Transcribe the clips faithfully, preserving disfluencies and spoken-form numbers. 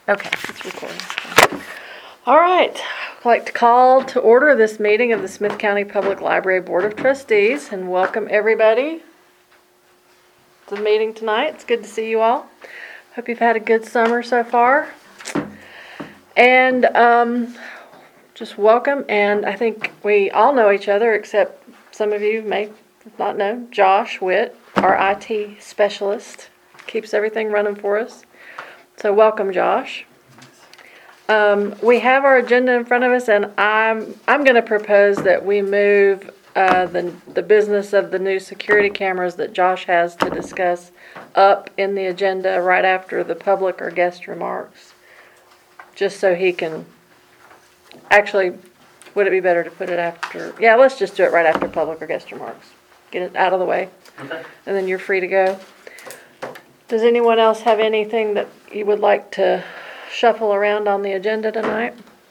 Okay, it's recording. All right. I'd like to call to order this meeting of the Smith County Public Library Board of Trustees and welcome everybody to the meeting tonight. It's good to see you all. Hope you've had a good summer so far. And um, just welcome. And I think we all know each other, except some of you may not know. Josh Witt, our I T specialist, keeps everything running for us. So welcome, Josh. Um, we have our agenda in front of us, and I'm I'm going to propose that we move uh, the the business of the new security cameras that Josh has to discuss up in the agenda right after the public or guest remarks, just so he can. Actually, would it be better to put it after? Yeah, let's just do it right after public or guest remarks. Get it out of the way, okay. And then you're free to go. Does anyone else have anything that you would like to shuffle around on the agenda tonight?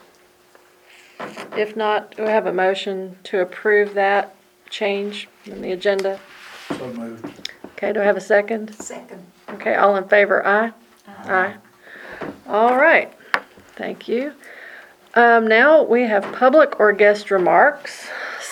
If not, do we have a motion to approve that change in the agenda? So moved. Okay, do I have a second? Second. Okay, all in favor, aye? Aye. All right, thank you. Um, now we have public or guest remarks.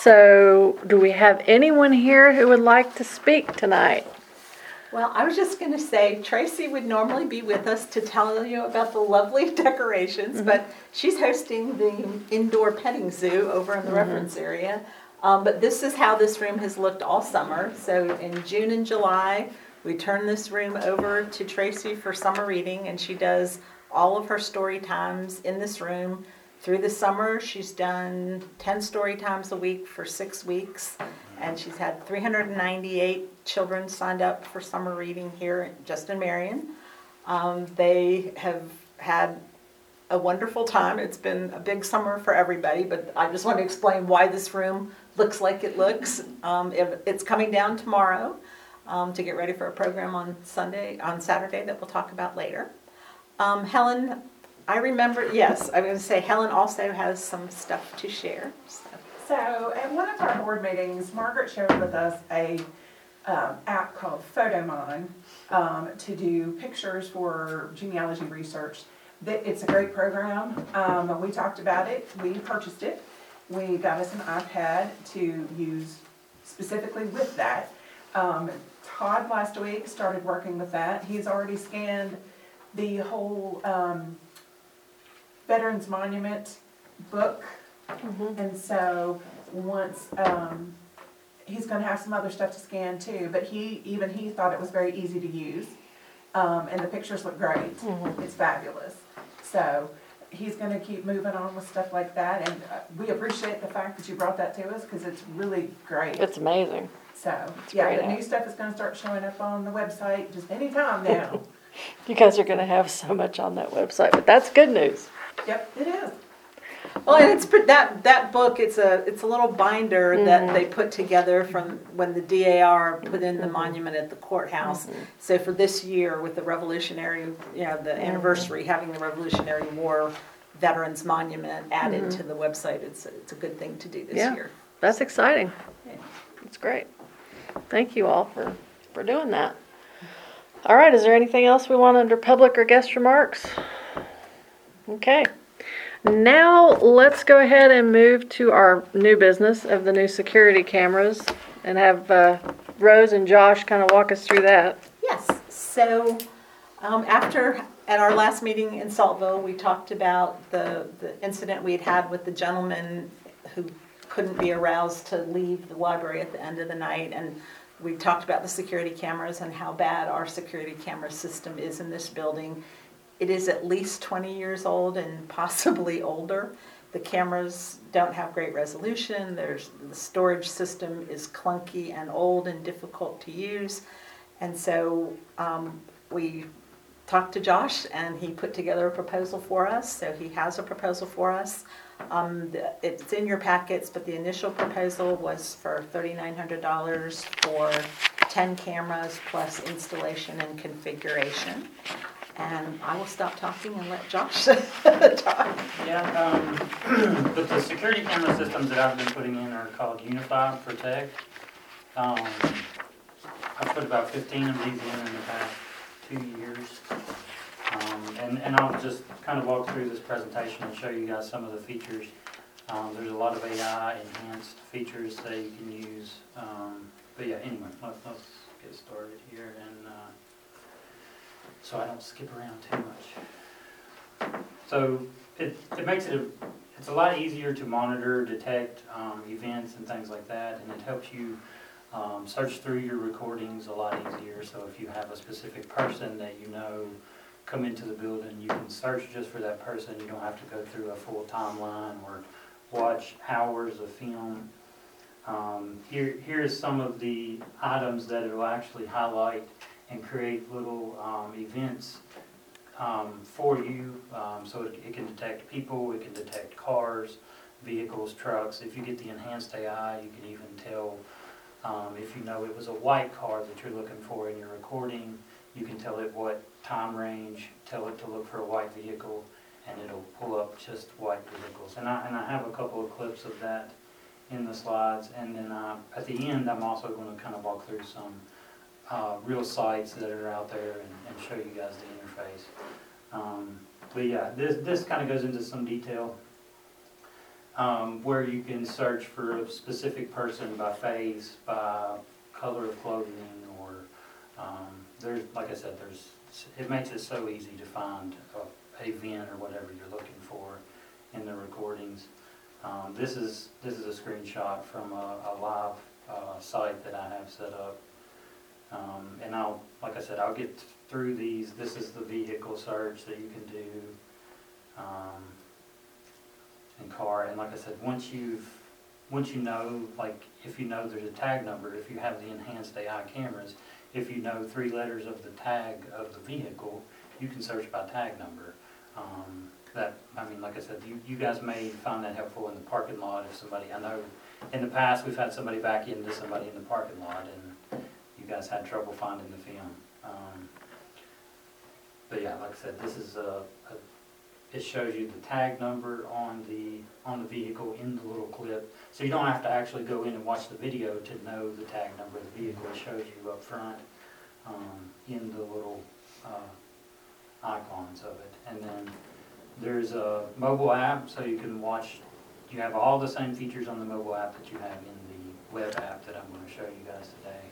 So do we have anyone here who would like to speak tonight? Well, I was just going to say, Tracy would normally be with us to tell you about the lovely decorations, mm-hmm. but she's hosting the indoor petting zoo over in the mm-hmm. reference area. Um, but this is how this room has looked all summer. So in June and July, we turn this room over to Tracy for summer reading, and she does all of her story times in this room. Through the summer, she's done ten story times a week for six weeks. And she's had three hundred ninety-eight children signed up for summer reading here just in Marion. Um, they have had a wonderful time. It's been a big summer for everybody, but I just want to explain why this room looks like it looks. Um, it, it's coming down tomorrow um, to get ready for a program on Sunday, on Saturday that we'll talk about later. Um, Helen, I remember, yes, I'm going to say Helen also has some stuff to share. So. So at one of our board meetings, Margaret shared with us a um, app called Photomon um, to do pictures for genealogy research. It's a great program. Um, we talked about it. We purchased it. We got us an iPad to use specifically with that. Um, Todd last week started working with that. He's already scanned the whole um, Veterans Monument book. Mm-hmm. And so once um, he's going to have some other stuff to scan too, but he even he thought it was very easy to use, um, and the pictures look great. Mm-hmm. It's fabulous. So he's going to keep moving on with stuff like that, and uh, we appreciate the fact that you brought that to us because it's really great. It's amazing. So it's yeah, great the app. new stuff is going to start showing up on the website just any time now. You guys are going to have so much on that website, but that's good news. Yep, it is. Well, and it's that that book. It's a it's a little binder mm-hmm. that they put together from when the D A R put in the mm-hmm. monument at the courthouse. Mm-hmm. So for this year, with the Revolutionary, you know, the mm-hmm. anniversary, having the Revolutionary War Veterans Monument added mm-hmm. to the website, it's a, it's a good thing to do this yeah, year. That's exciting. Yeah. It's great. Thank you all for for doing that. All right, is there anything else we want under public or guest remarks? Okay. Now let's go ahead and move to our new business of the new security cameras and have uh, Rose and Josh kind of walk us through that. Yes. So um, after at our last meeting in Saltville, we talked about the, the incident we had had with the gentleman who couldn't be aroused to leave the library at the end of the night, and we talked about the security cameras and how bad our security camera system is in this building. It is at least twenty years old and possibly older. The cameras don't have great resolution. There's, the storage system is clunky and old and difficult to use. And so um, we talked to Josh, and he put together a proposal for us. So he has a proposal for us. Um, the, it's in your packets, but the initial proposal was for three thousand nine hundred dollars for ten cameras plus installation and configuration. And I will stop talking and let Josh talk. Yeah, um, but the security camera systems that I've been putting in are called Unify Protect. Um, I've put about fifteen of these in in the past two years. Um, and, and I'll just kind of walk through this presentation and show you guys some of the features. Um, there's a lot of A I enhanced features that you can use. Um, but yeah, anyway, let's, let's get started here, and uh, so I don't skip around too much. So it, it makes it a, it's a lot easier to monitor, detect um, events and things like that, and it helps you um, search through your recordings a lot easier. So if you have a specific person that you know come into the building, you can search just for that person. You don't have to go through a full timeline or watch hours of film. Um, here, here's some of the items that it will actually highlight and create little um, events um, for you. Um, so it, it can detect people, it can detect cars, vehicles, trucks. If you get the enhanced A I, you can even tell um, if you know it was a white car that you're looking for in your recording. You can tell it what time range, tell it to look for a white vehicle, and it'll pull up just white vehicles. And I, and I have a couple of clips of that in the slides. And then uh, at the end, I'm also going to kind of walk through some uh, real sites that are out there and, and show you guys the interface. Um, but yeah, this, this kind of goes into some detail um, where you can search for a specific person by face, by color of clothing, or um, there's, like I said, there's, it makes it so easy to find a, a event or whatever you're looking for in the recordings. Um, this is this is a screenshot from a, a live uh, site that I have set up, um, and I'll, like I said, I'll get through these. This is the vehicle search that you can do, um, in car. And like I said, once you've once you know, like if you know there's a tag number, if you have the enhanced A I cameras, if you know three letters of the tag of the vehicle, you can search by tag number. Um, that, I mean, like I said, you, you guys may find that helpful in the parking lot if somebody, I know in the past we've had somebody back into somebody in the parking lot and you guys had trouble finding the film. Um, but yeah, like I said, this is a, a, it shows you the tag number on the, on the vehicle in the little clip. So you don't have to actually go in and watch the video to know the tag number of the vehicle. It shows you up front um, in the little uh, icons of it. And then there's a mobile app, so you can watch, you have all the same features on the mobile app that you have in the web app that I'm going to show you guys today.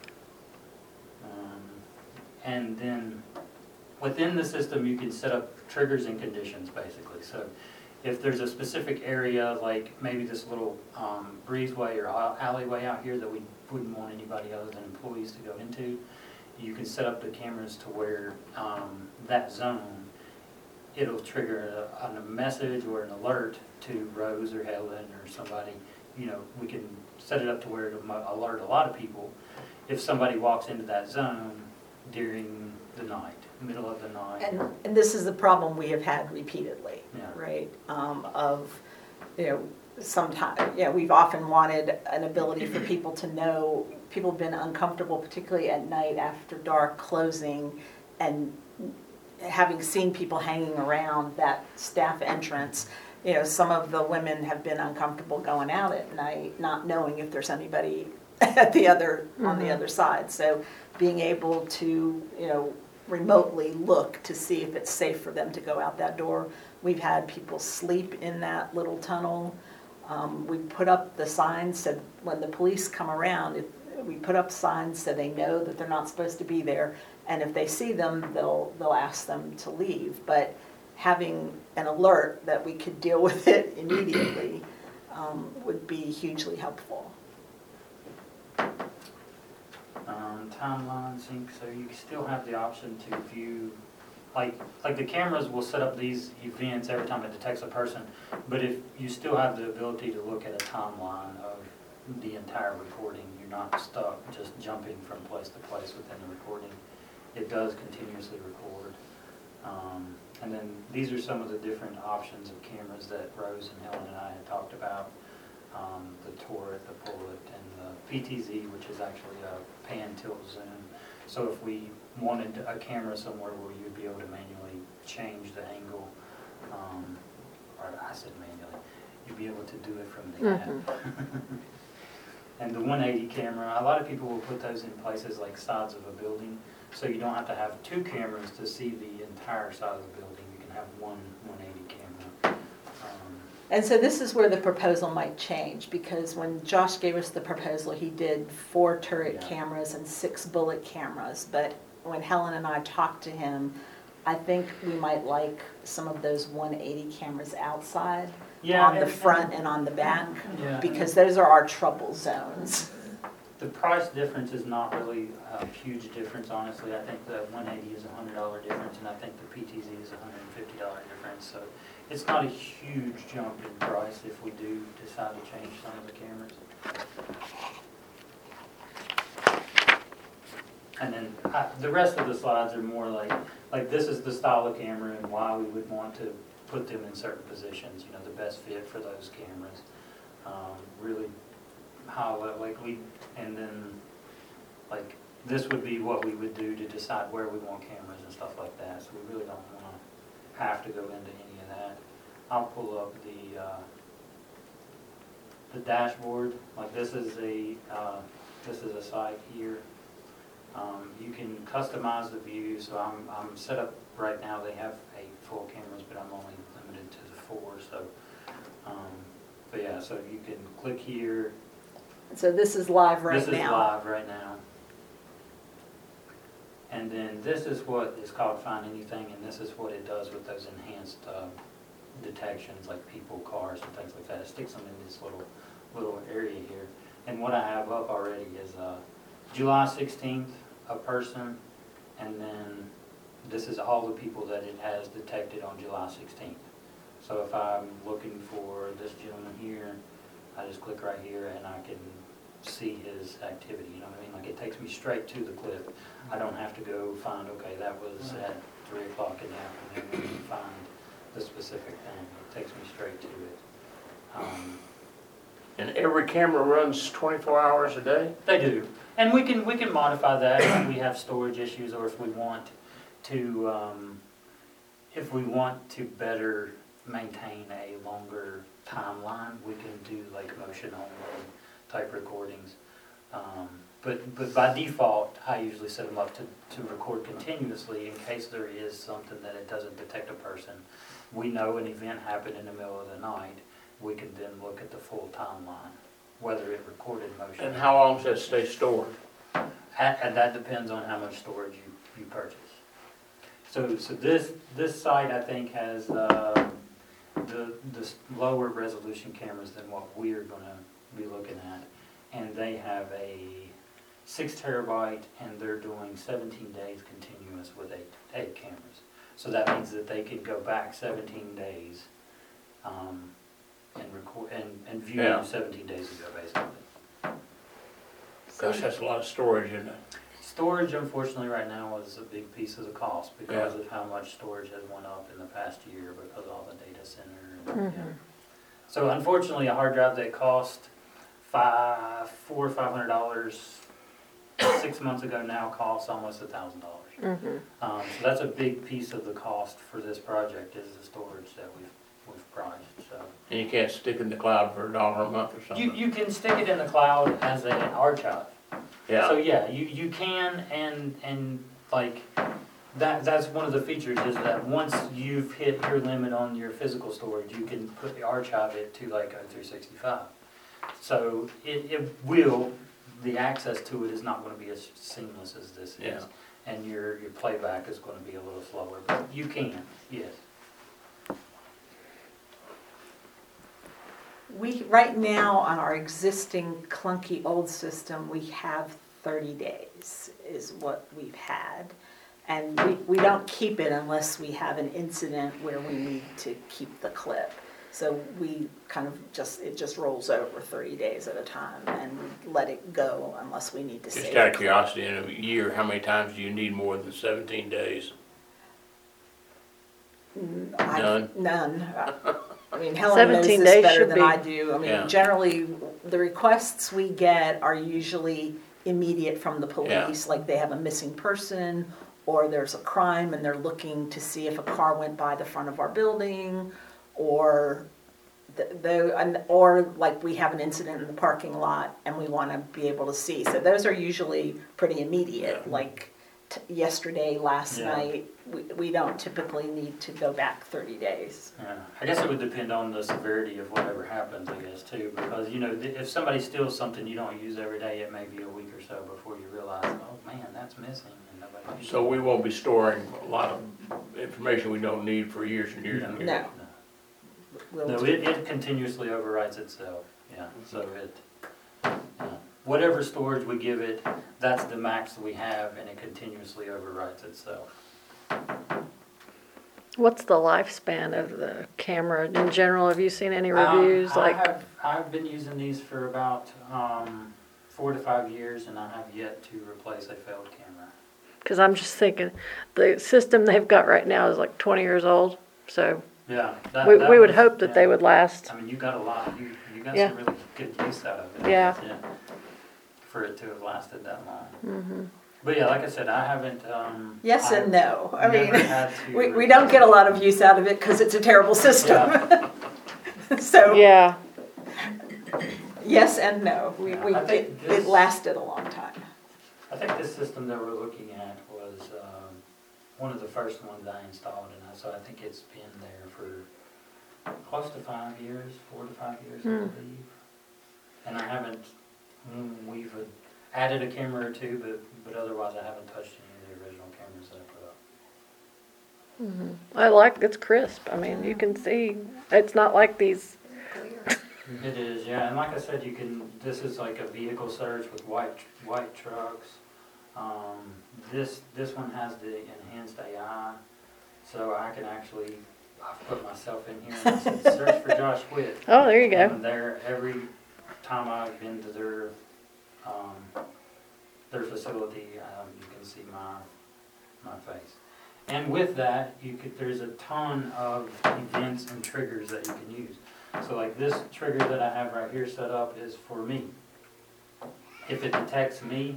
Um, and then within the system you can set up triggers and conditions basically. So if there's a specific area, like maybe this little um, breezeway or alleyway out here that we wouldn't want anybody other than employees to go into, you can set up the cameras to where um, that zone, it'll trigger a, a message or an alert to Rose or Helen or somebody. You know, we can set it up to where it'll alert a lot of people if somebody walks into that zone during the night, middle of the night. And, and this is the problem we have had repeatedly, Yeah. right? Um, of, you know, sometimes, yeah, we've often wanted an ability for people to know, people have been uncomfortable, particularly at night after dark closing, and having seen people hanging around that staff entrance. You know, some of the women have been uncomfortable going out at night, not knowing if there's anybody at the other, mm-hmm. on the other side. So being able to, you know, remotely look to see if it's safe for them to go out that door. We've had people sleep in that little tunnel. Um, we put up the signs so when the police come around, if, we put up signs so they know that they're not supposed to be there. And if they see them, they'll they'll ask them to leave. But having an alert that we could deal with it immediately um, would be hugely helpful. Um, timeline sync, so you still have the option to view, like like the cameras will set up these events every time it detects a person, but if you still have the ability to look at a timeline of the entire recording, you're not stuck just jumping from place to place within the recording. It does continuously record. Um, and then these are some of the different options of cameras that Rose and Helen and I had talked about. Um, the Torret, the Pullet, and the P T Z, which is actually a pan tilt zoom. So if we wanted a camera somewhere where you'd be able to manually change the angle, um, or I said manually, you'd be able to do it from the Mm-hmm. app. And the one eighty camera, a lot of people will put those in places like sides of a building. So you don't have to have two cameras to see the entire side of the building. You can have one one eighty camera. Um, And so this is where the proposal might change, because when Josh gave us the proposal, he did four turret Yeah. cameras and six bullet cameras. But when Helen and I talked to him, I think we might like some of those one eighty cameras outside, Yeah, on the and- front and on the back, Yeah. because those are our trouble zones. The price difference is not really a huge difference, honestly. I think the one eighty is a hundred dollar difference, and I think the P T Z is a hundred and fifty dollar difference. So it's not a huge jump in price if we do decide to change some of the cameras. And then I, the rest of the slides are more like, like this is the style of camera and why we would want to put them in certain positions. You know, the best fit for those cameras. Um, really highlight, like we, and then, like, this would be what we would do to decide where we want cameras and stuff like that, so we really don't wanna have to go into any of that. I'll pull up the, uh, the dashboard, like this is a, uh, this is a site here. Um, you can customize the view, so I'm, I'm set up right now, they have eight full cameras, but I'm only limited to the four, so, um, but yeah, so you can click here. So this is live right This is now. live right now. And then this is what is called Find Anything, and this is what it does with those enhanced uh, detections, like people, cars, and things like that. It sticks them in this little little area here. And what I have up already is uh, July sixteenth, a person, and then this is all the people that it has detected on July sixteenth. So if I'm looking for this gentleman here, I just click right here and I can see his activity, you know what I mean? Like it takes me straight to the clip. I don't have to go find, okay, that was at three o'clock in the afternoon and find the specific thing. It takes me straight to it. Um, And every camera runs twenty-four hours a day? They do. And we can, we can modify that if we have storage issues or if we want to, um, if we want to better maintain a longer timeline, we can do like motion only type recordings. Um, but, but by default, I usually set them up to, to record continuously in case there is something that it doesn't detect a person. We know an event happened in the middle of the night. We can then look at the full timeline, whether it recorded motion. And how long does that stay stored? And, and that depends on how much storage you, you purchase. So, so this, this site I think has, uh, the, the lower resolution cameras than what we're gonna be looking at. And they have a six terabyte and they're doing seventeen days continuous with eight, eight cameras. So that means that they can go back seventeen days, um, and record, and, and view Yeah. seventeen days ago basically. Gosh, that's a lot of storage, isn't it? Storage, unfortunately, right now is a big piece of the cost because Yeah. of how much storage has went up in the past year because of all the data center. And, yeah. So unfortunately, a hard drive that cost five, four or five hundred dollars six months ago now costs almost a thousand dollars. Mm-hmm. Um, so that's a big piece of the cost for this project is the storage that we've we've priced. So And you can't stick it in the cloud for a dollar a month or you something? you can stick it in the cloud as an archive. So Yeah, yeah, you, you can and and like that that's one of the features is that once you've hit your limit on your physical storage, you can put the archive it to like a three sixty-five. So it, it will the access to it is not going to be as seamless as this Yeah. is, and your your playback is going to be a little slower. But you can, yes. We, right now, on our existing clunky old system, we have thirty days is what we've had. And we, we don't keep it unless we have an incident where we need to keep the clip. So we kind of just, it just rolls over thirty days at a time and we let it go unless we need to save just it. out of curiosity, in a year, how many times do you need more than seventeen days? I- None? None. I mean, Helen knows seventeen this days better should than be- I do. I mean, Yeah. generally, the requests we get are usually immediate from the police, like they have a missing person, or there's a crime and they're looking to see if a car went by the front of our building, or the, the, and- or like we have an incident in the parking lot and we want to be able to see. So those are usually pretty immediate, Yeah. like t- yesterday, last Yeah. night. We, we don't typically need to go back thirty days. Yeah, I guess it would depend on the severity of whatever happens, I guess, too, because, you know, if somebody steals something you don't use every day, it may be a week or so before you realize, oh, man, that's missing, and nobody uses So it. we won't be storing a lot of information we don't need for years and years and years. No. We'll No, do- it, it continuously overwrites itself, yeah, so it, yeah. Whatever storage we give it, that's the max we have, and it continuously overwrites itself. What's the lifespan of the camera in general? Have you seen any Um, reviews? I Like, have, I've been using these for about, um, four to five years, and I have yet to replace a failed camera. because I'm just thinking, the system they've got right now is like twenty years old, so Yeah. that- we, that we would was- hope that yeah. they would last. I mean, you got a lot, you, you got Yeah. some really good use out of it. Yeah. For it to have lasted that long. Hmm. But yeah, like I said, I haven't, um. Yes and no. I I've mean, never had to we, we don't get a lot of use out of it because it's a terrible system. So, Yeah, yes and no. We, we, I think it, this- it lasted a long time. I think this system that we're looking at was, um, one of the first ones I installed, and I, so I think it's been there for close to five years, four to five years, I Hmm. believe. And I haven't, mm, we've added a camera or two, but, but otherwise I haven't touched any of the original cameras that I put up. hmm I like, it's crisp. I mean, you can see, it's not like these, It is, yeah, and like I said, you can, this is like a vehicle search with white, white trucks. Um, this, this one has the enhanced A I, so I can actually, I've put myself in here and I said, search for Josh Witt. oh, there you go. And there, every time I've been to their, um, their facility, um, you can see my, my face. And with that, you could, there's a ton of events and triggers that you can use. So like this trigger that I have right here set up is for me. If it detects me,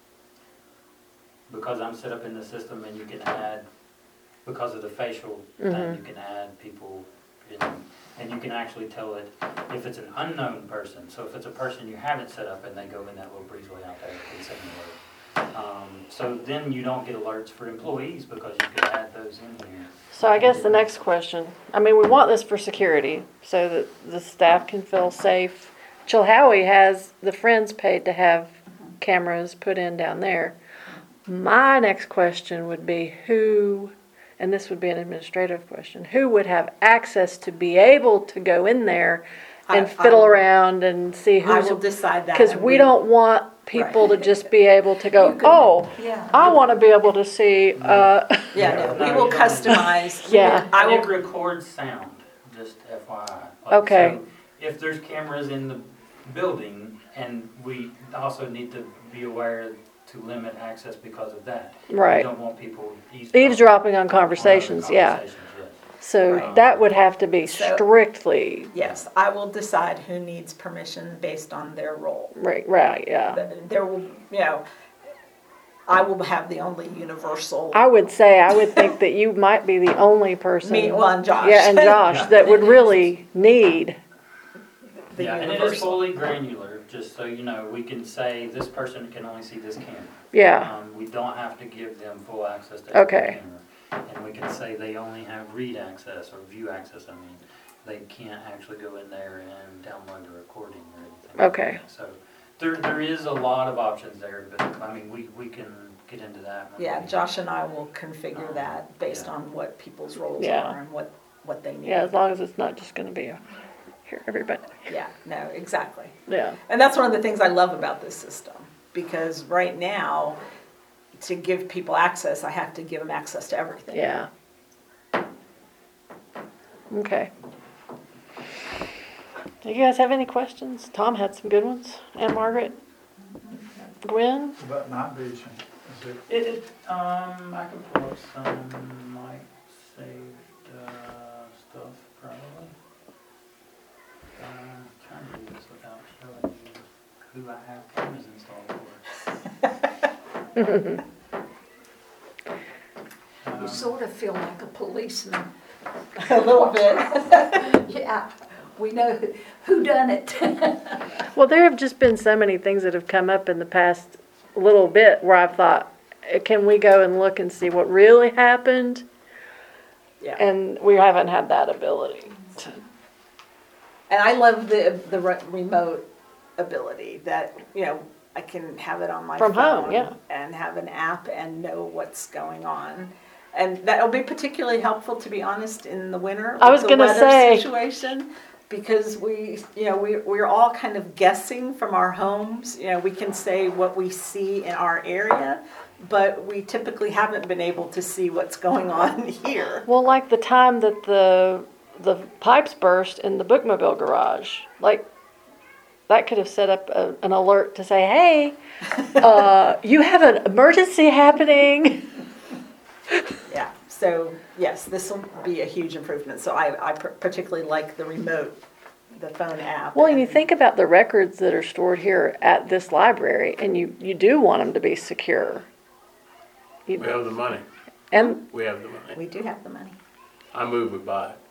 because I'm set up in the system, and you can add, because of the facial thing, Mhm. you can add people in, and you can actually tell it if it's an unknown person. So if it's a person you haven't set up and they go in that little breezeway out there, it's anywhere. Um, so then you don't get alerts for employees because you could add those in here. So I guess the next question, I mean, we want this for security, so that the staff can feel safe. Chilhowie has the Friends paid to have cameras put in down there. My next question would be who, and this would be an administrative question, who would have access to be able to go in there and I- I fiddle will- around and see I who's, will decide that. because and we don't want people to just be able to go, You can- oh, Yeah. I want to be able to see, uh, Yeah, no, we No, will you don't. customize. Yeah. I And it will, records sound, just F Y I. Like, Okay. so if there's cameras in the building, and we also need to be aware to limit access because of that. We right, don't want people eavesdropping. eavesdropping on on other conversations, yeah. conversations, yes. So Right. that would have to be So- strictly, yes, I will decide who needs permission based on their role. right, right, yeah. There will, you know, I will have the only universal, I would say, I would think that you might be the only person. me, well, and Josh. Yeah, and Josh, that would really need, The Yeah, and it is universal. fully granular, just so you know, we can say this person can only see this camera. yeah, Um, we don't have to give them full access to every Okay. camera. And we can say they only have read access or view access, I mean, they can't actually go in there and download a recording or anything. like Okay. that. So there, there is a lot of options there, but I mean, we, we can get into that. when Yeah, we- Josh and I will configure Um, that based yeah. on what people's roles Yeah. are and what, what they need. yeah, as long as it's not just gonna be a, here, everybody, Yeah, no, exactly. yeah. And that's one of the things I love about this system, because right now, to give people access, I have to give them access to everything. Yeah. Okay. Do you guys have any questions? Tom had some good ones, and Margaret? Gwen? About night vision, is it, It, it, um, I can pull up some like saved, uh, stuff probably. Uh, trying to do this without showing you who I have cameras installed for. You Um, sort of feel like a policeman. A little bit. Yeah, we know who done it. Well, there have just been so many things that have come up in the past little bit where I've thought, uh, can we go and look and see what really happened? Yeah. And we haven't had that ability. to- And I love the, the re- remote ability that, you know, I can have it on my phone. From home, yeah. And have an app and know what's going on. And that'll be particularly helpful, to be honest, in the winter. I with was the gonna weather say. Situation, because we, you know, we, we're all kind of guessing from our homes. You know, we can say what we see in our area, but we typically haven't been able to see what's going on here. Well, like the time that the the pipes burst in the bookmobile garage, like that could have set up a, an alert to say, "Hey, uh, you have an emergency happening." Yeah, so yes, this will be a huge improvement. So I, I par- particularly like the remote, the phone app. Well, and you think about the records that are stored here at this library, and you, you do want them to be secure. You- We have the money. And, We have the money. We do have the money. I move we buy it.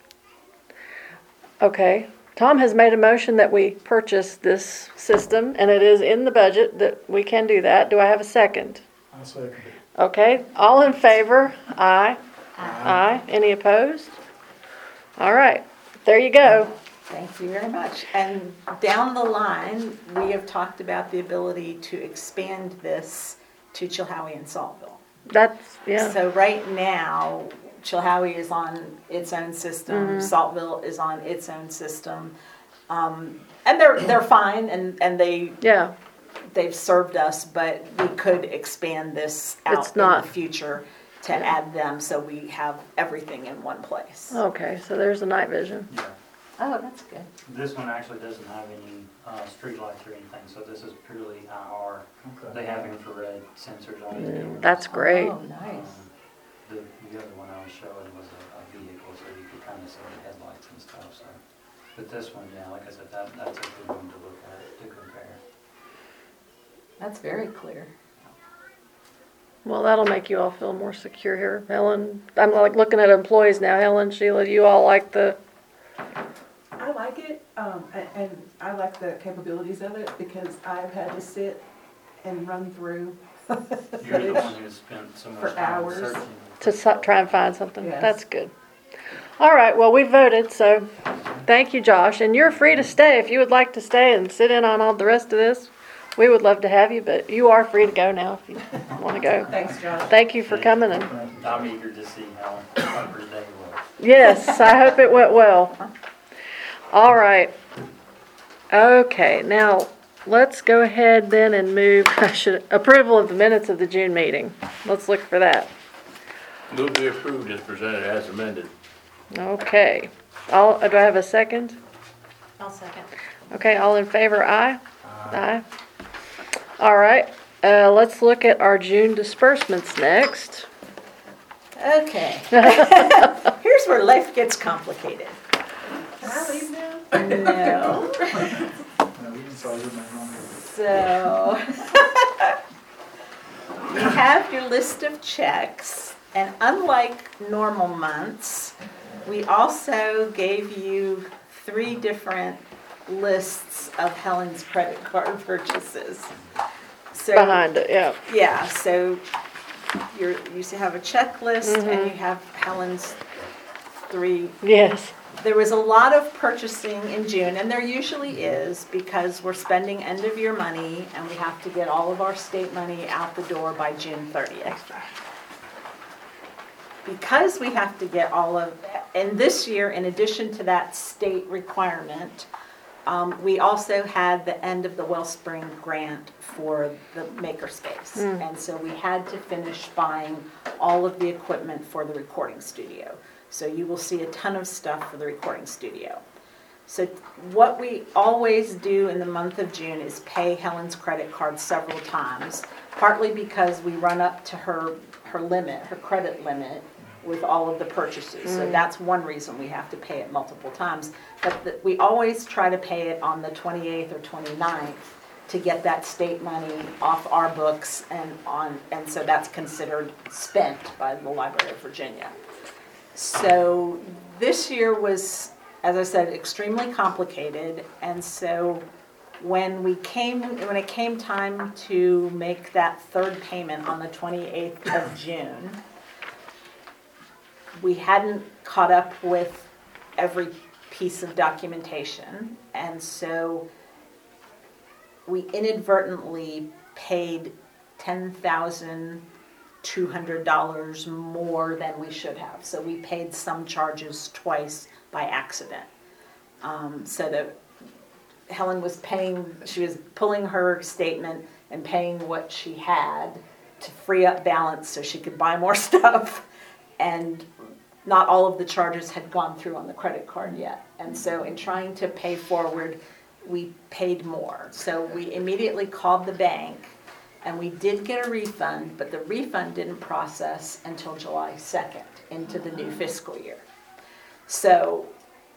okay, Tom has made a motion that we purchase this system, and it is in the budget that we can do that. Do I have a second? I second it. Okay, all in favor? Aye. Aye. Any opposed? All right, there you go. Thank you very much. And down the line, we have talked about the ability to expand this to Chilhowie and Saltville. That's, yeah, So right now, Chilhowie is on its own system, Saltville is on its own system. Um, and they're, they're fine and, and they, yeah. they've served us, but we could expand this out It's in not- the future to add them so we have everything in one place. Okay, so there's the night vision. Yeah. Oh, that's good. This one actually doesn't have any uh, street lights or anything, so this is purely I R. Okay. They have infrared sensors on it. Mm, That's great. Oh, nice. Um, The, the other one I was showing was a, a vehicle, so you could kind of see the headlights and stuff, so. But this one, yeah, like I said, that, that's a good one to look at, to compare. That's very clear. Well, that'll make you all feel more secure here. Helen, I'm like looking at employees now. Helen, Sheila, do you all like the, I like it, um, and, and I like the capabilities of it because I've had to sit and run through You're the footage. one who spent so For much time hours. searching. to so- try and find something? Yes. That's good. All right, well, we voted, so thank you, Josh. And you're free to stay if you would like to stay and sit in on all the rest of this. We would love to have you, but you are free to go now if you want to go. Thanks, Josh. Thank you for coming and, I'm eager to see how Harper's day was. yes, I hope it went well. All right. Okay, now let's go ahead then and move, I should, approval of the minutes of the June meeting. Let's look for that. Move be approved as presented as amended. Okay. All, do I have a second? I'll second. Okay, all in favor, aye? Aye. All right, uh, let's look at our June disbursements next. Okay. Here's where life gets complicated. Can I leave now? No. No, we can solve it now. So, you have your list of checks, and unlike normal months, we also gave you three different lists of Helen's credit card purchases. So, Behind it, yeah. yeah, so you're, you have a checklist and you have Helen's three. Yes. There was a lot of purchasing in June, and there usually is, because we're spending end of year money and we have to get all of our state money out the door by June thirtieth. Because we have to get all of, and this year, in addition to that state requirement, um, we also had the end of the Wellspring grant for the makerspace. And so we had to finish buying all of the equipment for the recording studio. So you will see a ton of stuff for the recording studio. So what we always do in the month of June is pay Helen's credit card several times, partly because we run up to her, her limit, her credit limit with all of the purchases. So that's one reason we have to pay it multiple times. But the- we always try to pay it on the twenty-eighth or twenty-ninth to get that state money off our books and on, and so that's considered spent by the Library of Virginia. So this year was, as I said, extremely complicated, and so When we came, when it came time to make that third payment on the twenty-eighth of June, we hadn't caught up with every piece of documentation, and so we inadvertently paid ten thousand two hundred dollars more than we should have. So we paid some charges twice by accident. Um, so that Helen was paying, she was pulling her statement and paying what she had to free up balance so she could buy more stuff. And not all of the charges had gone through on the credit card yet. And so in trying to pay forward, we paid more. So we immediately called the bank, and we did get a refund, but the refund didn't process until July second into the new fiscal year. So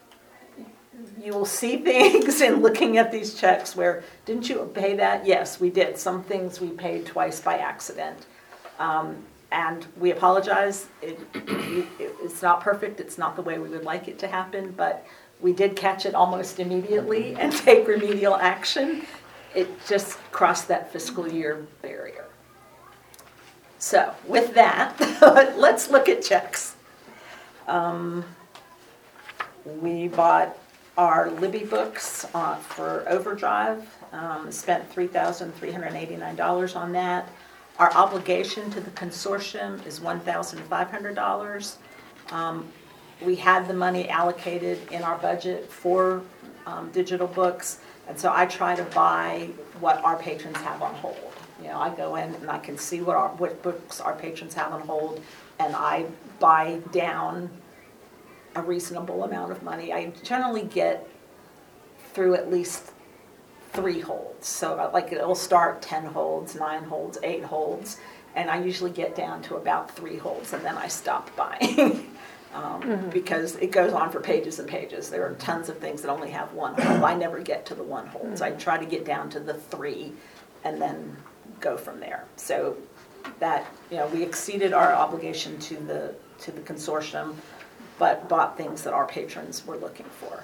you will see things in looking at these checks where, didn't you pay that? Yes, we did. Some things we paid twice by accident. Um, and we apologize. It, it, it's not perfect. It's not the way we would like it to happen, but we did catch it almost immediately and take remedial action. It just crossed that fiscal year barrier. So with that, let's look at checks. Um, we bought our Libby books uh, for Overdrive, um, spent three thousand three hundred eighty-nine dollars on that. Our obligation to the consortium is one thousand five hundred dollars. Um, we had the money allocated in our budget for um, digital books, and so I try to buy what our patrons have on hold. You know, I go in and I can see what our what books our patrons have on hold, and I buy down a reasonable amount of money. I generally get through at least three holds. So like it'll start ten holds, nine holds, eight holds, and I usually get down to about three holds, and then I stop buying. um, mm-hmm. Because it goes on for pages and pages. There are tons of things that only have one hold. I never get to the one holds. Mm-hmm. I try to get down to the three and then go from there. So that, you know, we exceeded our obligation to the to the consortium, but bought things that our patrons were looking for.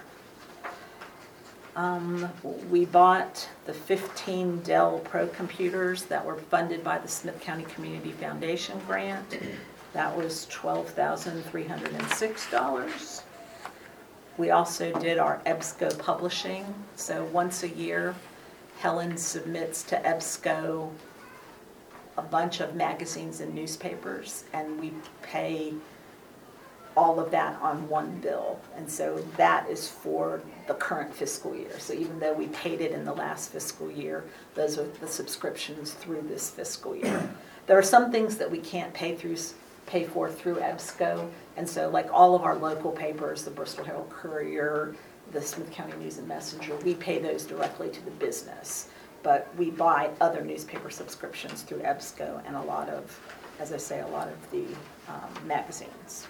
Um, we bought the fifteen Dell Pro computers that were funded by the Smith County Community Foundation grant. That was twelve thousand three hundred six dollars. We also did our EBSCO publishing. So once a year, Helen submits to EBSCO a bunch of magazines and newspapers, and we pay all of that on one bill. And so that is for the current fiscal year. So even though we paid it in the last fiscal year, those are the subscriptions through this fiscal year. There are some things that we can't pay through, pay for through EBSCO. And so like all of our local papers, the Bristol Herald Courier, the Smith County News and Messenger, we pay those directly to the business. But we buy other newspaper subscriptions through EBSCO and a lot of, as I say, a lot of the um, magazines.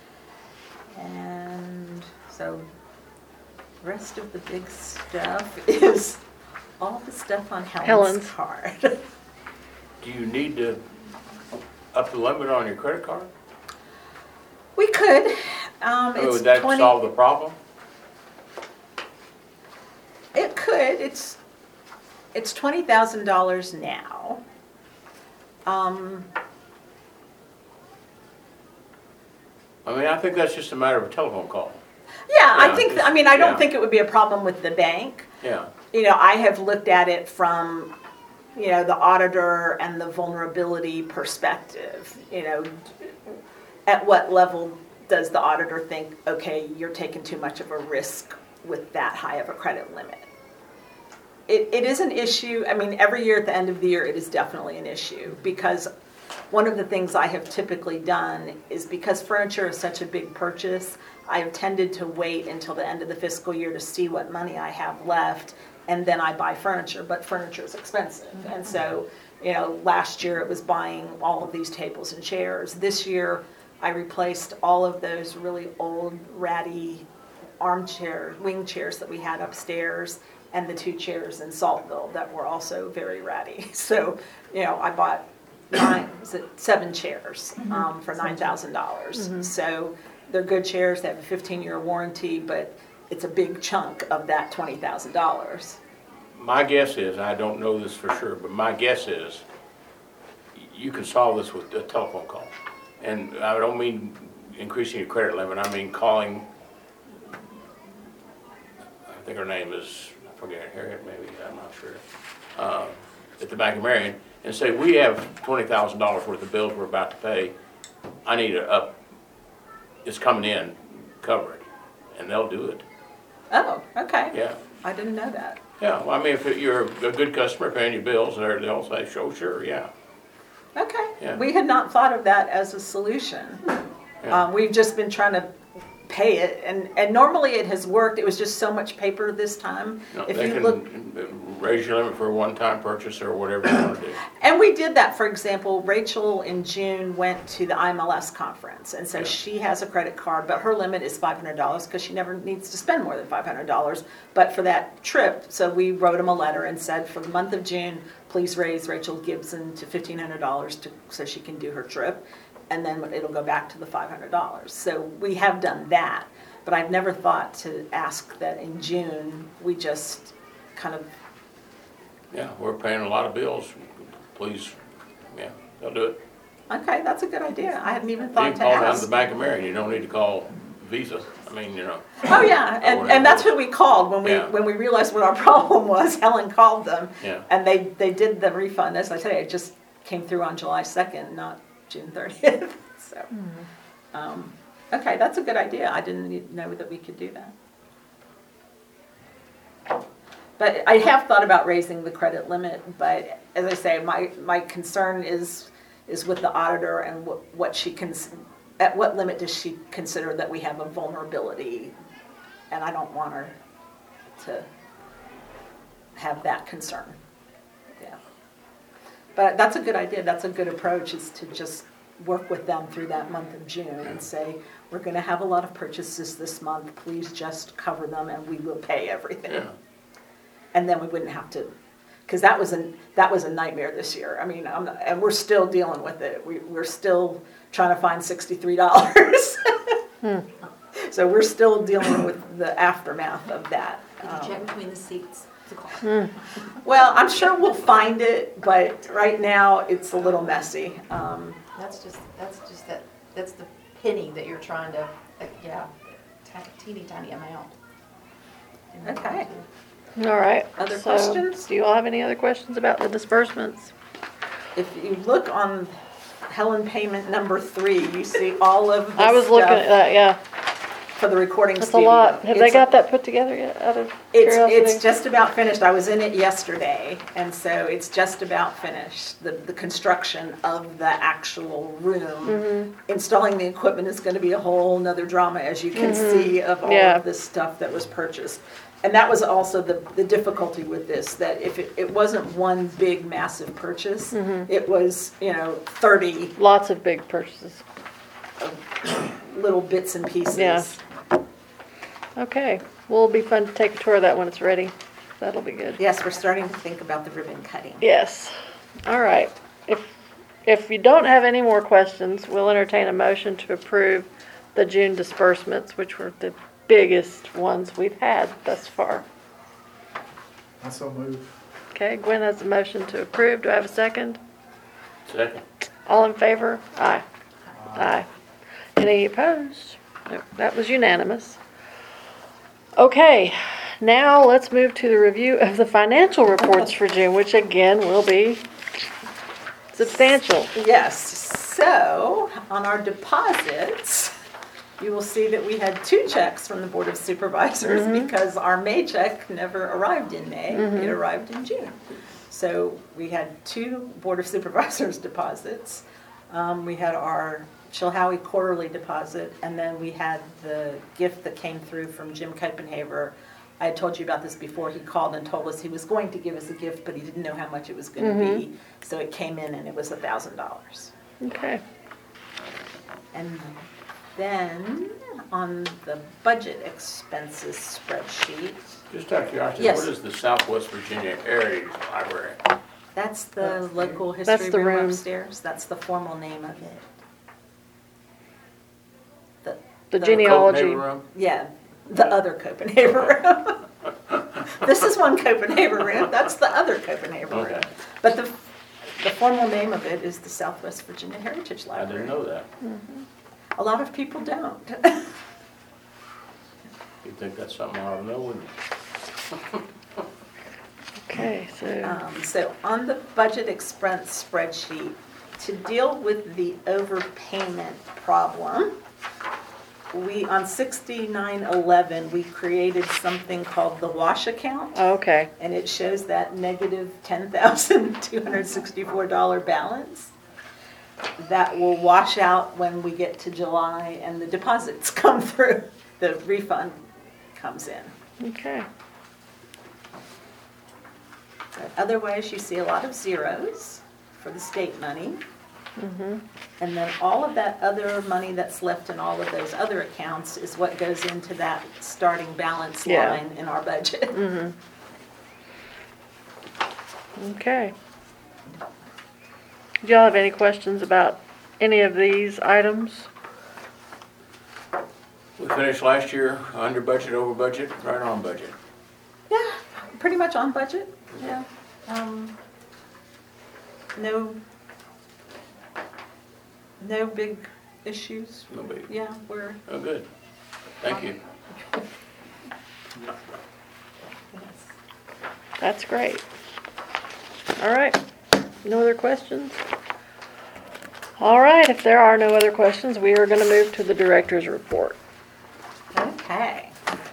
And so the rest of the big stuff is all the stuff on Helen's, Helen's. card. Do you need to up the limit on your credit card? We could. Um, Oh, it's would that twenty solve the problem? It could. It's it's twenty thousand dollars now. Um, I mean, I think that's just a matter of a telephone call. yeah, I Yeah, think. just- I mean, I don't yeah. think it would be a problem with the bank. Yeah. You know, I have looked at it from, you know, the auditor and the vulnerability perspective. You know, at what level does the auditor think, okay, you're taking too much of a risk with that high of a credit limit? It, it is an issue. I mean, every year at the end of the year, it is definitely an issue, because one of the things I have typically done is, because furniture is such a big purchase, I have tended to wait until the end of the fiscal year to see what money I have left, and then I buy furniture, but furniture is expensive. Mm-hmm. And so, you know, last year it was buying all of these tables and chairs. This year I replaced all of those really old, ratty armchair, wing chairs that we had upstairs, and the two chairs in Saltville that were also very ratty. So, you know, I bought nine, was it seven chairs um, for nine thousand dollars. Mm-hmm. So they're good chairs. They have a fifteen-year warranty, but it's a big chunk of that twenty thousand dollars. my guess is, I don't know this for sure, but my guess is, you can solve this with a telephone call. And I don't mean increasing your credit limit, I mean calling, I think her name is, I forget, Harriet maybe, I'm not sure, uh, at the Bank of Marion, and say, we have twenty thousand dollars worth of bills we're about to pay. I need it up, it's coming in, cover it, and they'll do it, Oh, okay. yeah. I didn't know that. Yeah, well, I mean, if you're a good customer paying your bills, they're- they'll say, sure, sure, yeah. Okay. Yeah. We had not thought of that as a solution. Yeah. Um, we've just been trying to pay it, and, and normally it has worked. It was just so much paper this time. No, If they you look, can raise your limit for a one-time purchase or whatever you want to do. and we did that, for example, Rachel in June went to the I M L S conference, and so Yeah. she has a credit card, but her limit is five hundred dollars because she never needs to spend more than five hundred dollars. But for that trip, so we wrote them a letter and said, for the month of June, please raise Rachel Gibson to fifteen hundred dollars to, so she can do her trip, and then it'll go back to the five hundred dollars. So we have done that, but I've never thought to ask that in June, we just kind of, Yeah, we're paying a lot of bills, please, yeah, they'll do it. okay, that's a good idea. I hadn't even You thought can to call down to ask. the Bank of Marion, you don't need to call Visa, I mean, you know, Oh, yeah, and, and that's who we called when we, Yeah. when we realized what our problem was. Helen called them, yeah. and they, they did the refund. As I tell you, it just came through on July second, not June thirtieth, so. um, Okay, that's a good idea. I didn't e- know that we could do that. But I have thought about raising the credit limit, but as I say, my, my concern is, is with the auditor and what, what she can, at what limit does she consider that we have a vulnerability? And I don't want her to have that concern. Yeah. But that's a good idea. That's a good approach, is to just work with them through that month of June and say, we're going to have a lot of purchases this month. Please just cover them and we will pay everything. Yeah. And then we wouldn't have to, because that was a, that was a nightmare this year. I mean, I'm not, and we're still dealing with it. We, we're still trying to find sixty-three dollars. Hmm. So we're still dealing with the aftermath of that. Did you Um, check between the seats? It's a call. Hmm. Well, I'm sure we'll find it, but right now it's a little messy. Um, That's just, that's just that, that's the penny that you're trying to, like, yeah, ti- teeny tiny amount. Okay. All right. Other so, questions? Do you all have any other questions about the disbursements? If you look on Helen payment number three, you see all of the I was looking at stuff that, yeah. for the recording That's a studio. lot. Have they It's- got that put together yet, out of It's, curiosity? it's just about finished. I was in it yesterday, and so it's just about finished. The, the construction of the actual room. Mm-hmm. Installing the equipment is gonna be a whole nother drama, as you can see, of all Yeah. of this stuff that was purchased. And that was also the, the difficulty with this, that if it, it wasn't one big massive purchase, Mm-hmm. it was, you know, thirty Lots of big purchases. little bits and pieces. Yeah. Okay. Well, it'll be fun to take a tour of that when it's ready. That'll be good. Yes, we're starting to think about the ribbon cutting. Yes. All right. If, if you don't have any more questions, we'll entertain a motion to approve the June disbursements, which were the biggest ones we've had thus far. I so move. Okay, Gwen has a motion to approve. Do I have a second? Second. All in favor? Aye. Aye. Any opposed? No, that was unanimous. Okay, now let's move to the review of the financial reports for June, which again will be substantial. Yes, so on our deposits, you will see that we had two checks from the Board of Supervisors because our May check never arrived in May, it arrived in June. So we had two Board of Supervisors deposits. Um, we had our Chilhowie quarterly deposit, and then we had the gift that came through from Jim Kuipenhaver. I had told you about this before. He called and told us he was going to give us a gift, but he didn't know how much it was going to be. So it came in and it was a thousand dollars. Okay. And then on the budget expenses spreadsheet, Just out of curiosity, Yes. what is the Southwest Virginia Heritage Library? that's the local That's history the room room. upstairs. That's the formal name of it. The, The The genealogy. Copenhagen room? yeah, the other Copenhagen room. This is one Copenhagen room, that's the other Copenhagen room. Okay. But the, the formal name of it is the Southwest Virginia Heritage I Library. didn't know that. A lot of people don't. You'd think that's something I ought to know, wouldn't you? Okay, so, Um, So on the budget expense spreadsheet, to deal with the overpayment problem, we, on sixty-nine eleven, we created something called the wash account. okay, And it shows that negative ten thousand two hundred sixty-four dollars balance. That will wash out when we get to July and the deposits come through, the refund comes in. okay. But otherwise, you see a lot of zeros for the state money. Mm-hmm. And then all of that other money that's left in all of those other accounts is what goes into that starting balance Yeah. line in our budget. Mm-hmm. Okay. Do y'all have any questions about any of these items? We finished last year under budget, over budget, right on budget. Yeah, pretty much on budget, yeah. Um, No, no big issues. No big. Yeah, we're, Oh, good. Thank you. That's great. All right, no other questions? All right, if there are no other questions, we are gonna move to the director's report. okay.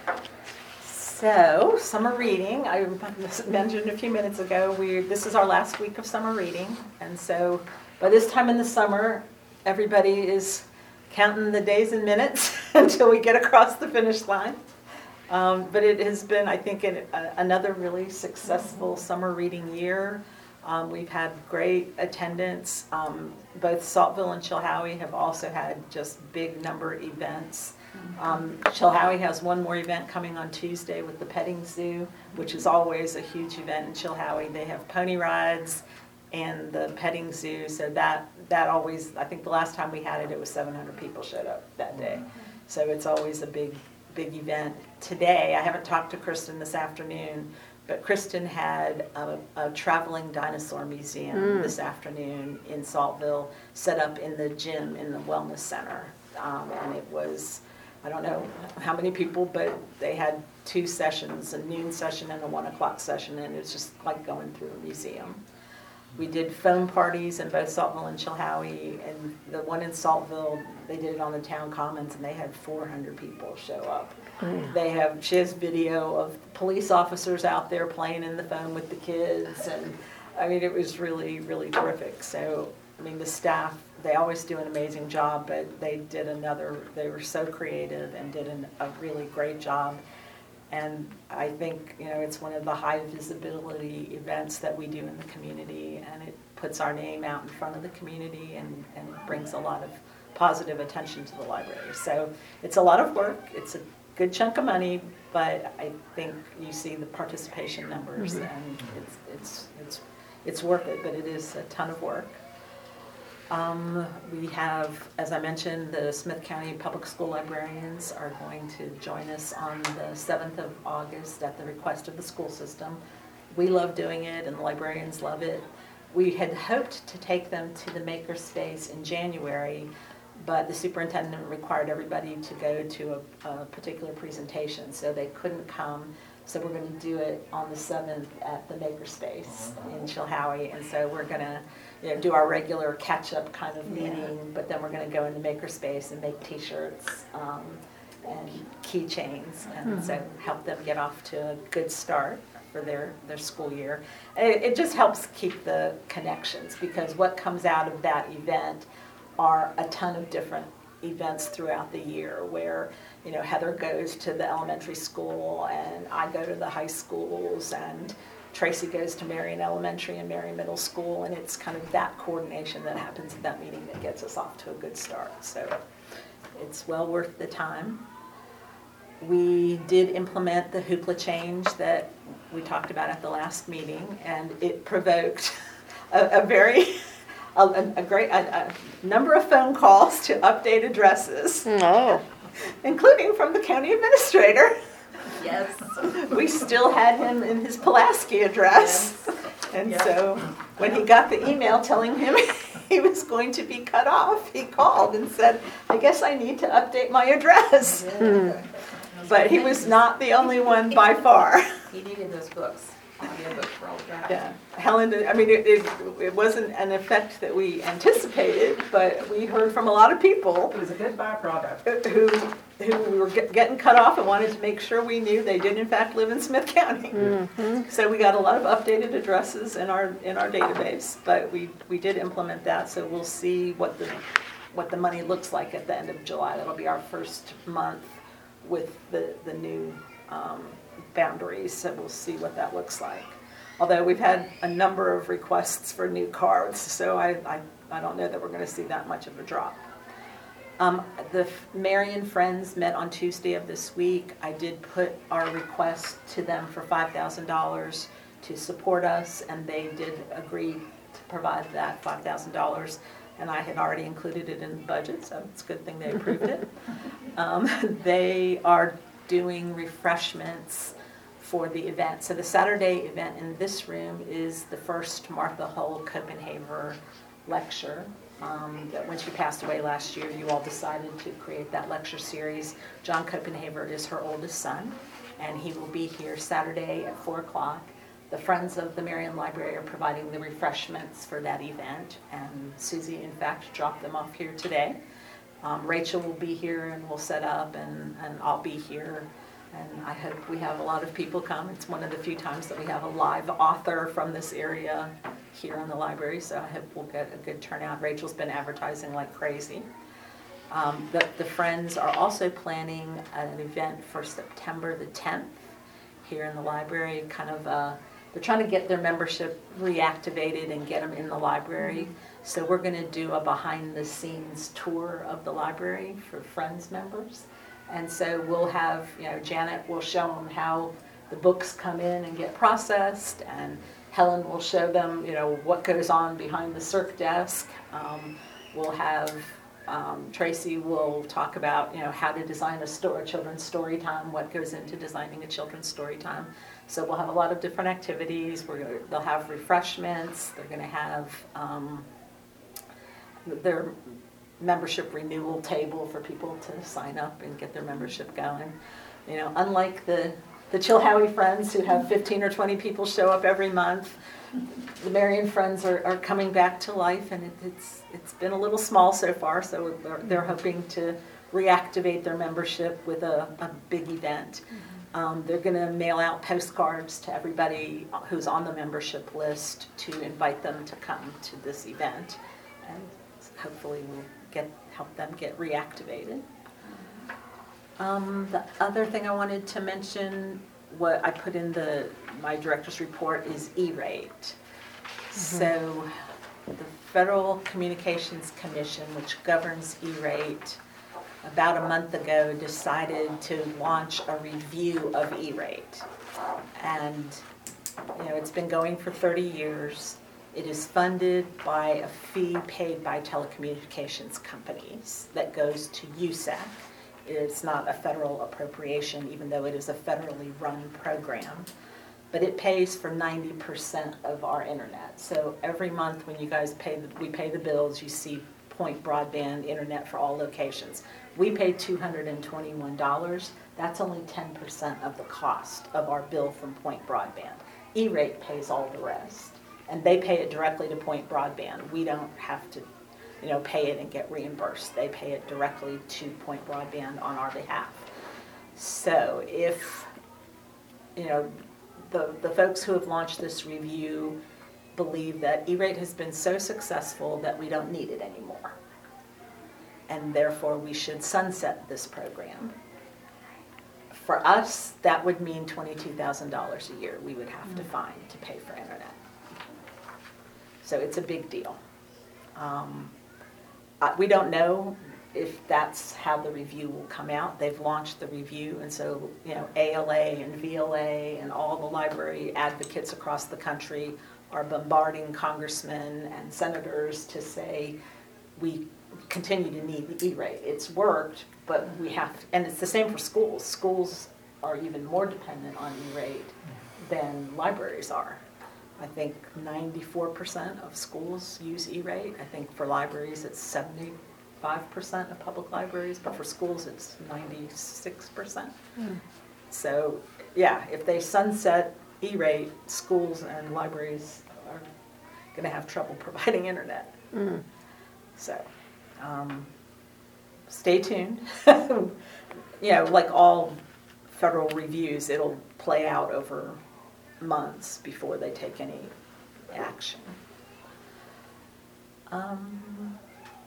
So, summer reading, I mentioned a few minutes ago, we, this is our last week of summer reading. And so, by this time in the summer, everybody is counting the days and minutes until we get across the finish line. Um, but it has been, I think, an, a, another really successful summer reading year. Um, we've had great attendance. Um, both Saltville and Chilhowie have also had just big number events. Um, Chilhowie has one more event coming on Tuesday with the petting zoo, which is always a huge event in Chilhowie. They have pony rides and the petting zoo, so that that always, I think the last time we had it, it was seven hundred people showed up that day. So it's always a big, big event. Today, I haven't talked to Kristen this afternoon, but Kristen had a, a traveling dinosaur museum Mm. this afternoon in Saltville, set up in the gym in the wellness center. Um, and it was, I don't know how many people, but they had two sessions, a noon session and a one o'clock session, and it's just like going through a museum. We did foam parties in both Saltville and Chilhowie, and the one in Saltville, they did it on the town commons, and they had four hundred people show up. They have, she has video of police officers out there playing in the foam with the kids, and I mean, it was really, really terrific. So, I mean, the staff, they always do an amazing job, but they did another, they were so creative and did an, a really great job. And I think, you know, it's one of the high visibility events that we do in the community, and it puts our name out in front of the community and, and brings a lot of positive attention to the library. So it's a lot of work, it's a good chunk of money, but I think you see the participation numbers and it's, it's, it's, it's worth it, but it is a ton of work. Um, we have, as I mentioned, the Smith County Public School librarians are going to join us on the seventh of August at the request of the school system. We love doing it and the librarians love it. We had hoped to take them to the makerspace in January, but the superintendent required everybody to go to a, a particular presentation, so they couldn't come. So we're going to do it on the seventh at the makerspace in Chilhowie, and so we're going to, you know, do our regular catch-up kind of meeting, but then we're going to go into makerspace and make T-shirts um, and keychains, and so help them get off to a good start for their, their school year. It, it just helps keep the connections, because what comes out of that event are a ton of different events throughout the year where, you know, Heather goes to the elementary school and I go to the high schools and Tracy goes to Marion Elementary and Marion Middle School, and it's kind of that coordination that happens at that meeting that gets us off to a good start. So it's well worth the time. We did implement the hoopla change that we talked about at the last meeting, and it provoked a, a very A, a great a, a number of phone calls to update addresses, Oh, including from the county administrator. Yes. We still had him in his Pulaski address. And Yeah. so when he got the email telling him he was going to be cut off, he called and said, I guess I need to update my address. But he was not the only one by far. He needed those books, audio books for all the drive. Yeah, Helen, did- I mean, it, it, it wasn't an effect that we anticipated, but we heard from a lot of people It was a good byproduct. who, who were get- getting cut off and wanted to make sure we knew they did in fact live in Smith County. So we got a lot of updated addresses in our, in our database, but we, we did implement that, so we'll see what the, what the money looks like at the end of July. That'll be our first month with the, the new um, boundaries, so we'll see what that looks like. Although we've had a number of requests for new cards, so I, I, I don't know that we're gonna see that much of a drop. Um, the Marion Friends met on Tuesday of this week. I did put our request to them for five thousand dollars to support us, and they did agree to provide that five thousand dollars. And I had already included it in the budget, so it's a good thing they approved it. Um, they are doing refreshments for the event. So the Saturday event in this room is the first Martha Hull Copenhaver lecture. Um, that when she passed away last year, you all decided to create that lecture series. John Copenhaver is her oldest son, and he will be here Saturday at four o'clock. The Friends of the Marion Library are providing the refreshments for that event, and Susie, in fact, dropped them off here today. Um, Rachel will be here and we'll set up, and, and I'll be here. And I hope we have a lot of people come. It's one of the few times that we have a live author from this area here in the library, so I hope we'll get a good turnout. Rachel's been advertising like crazy. Um, the, the Friends are also planning an event for September the tenth here in the library, kind of uh, they're trying to get their membership reactivated and get them in the library. So we're going to do a behind-the-scenes tour of the library for Friends members. And so we'll have, you know, Janet will show them how the books come in and get processed, and Helen will show them, you know, what goes on behind the circ desk. Um, we'll have um, Tracy will talk about, you know, how to design a, story, a children's story time, what goes into designing a children's story time. So we'll have a lot of different activities. We're gonna, they'll have refreshments. They're going to have um, their membership renewal table for people to sign up and get their membership going. You know, unlike the the Chilhowie Friends, who have fifteen or twenty people show up every month, the Marion Friends are, are coming back to life, and it, it's it's been a little small so far, so they're, they're hoping to reactivate their membership with a, a big event. Um, they're going to mail out postcards to everybody who's on the membership list to invite them to come to this event, and hopefully we'll get help them get reactivated. Um, the other thing I wanted to mention, what I put in the my director's report, is E-rate. Mm-hmm. So the Federal Communications Commission, which governs E-rate, about a month ago decided to launch a review of E-rate. And you know, it's been going for thirty years. It is funded by a fee paid by telecommunications companies that goes to U S A C. It's not a federal appropriation, even though it is a federally run program. But it pays for ninety percent of our internet. So every month when you guys pay, the, we pay the bills, you see Point Broadband internet for all locations. We pay two hundred twenty-one dollars. That's only ten percent of the cost of our bill from Point Broadband. E-rate pays all the rest. And they pay it directly to Point Broadband. We don't have to, you know, pay it and get reimbursed. They pay it directly to Point Broadband on our behalf. So if, you know, the, the folks who have launched this review believe that E-rate has been so successful that we don't need it anymore. And therefore we should sunset this program. For us, that would mean twenty-two thousand dollars a year we would have to find to pay for internet. So it's a big deal. Um, uh, we don't know if that's how the review will come out. They've launched the review, and so, you know, A L A and V L A and all the library advocates across the country are bombarding congressmen and senators to say we continue to need the E-rate. It's worked, but we have, and it's the same for schools. Schools are even more dependent on E-rate than libraries are. I think ninety-four percent of schools use E-rate. I think for libraries it's seventy-five percent of public libraries, but for schools it's ninety-six percent. Hmm. So, yeah, if they sunset E-rate, schools and libraries are gonna have trouble providing internet. Mm. So, um, stay tuned. You know, like all federal reviews, it'll play out over months before they take any action. Um,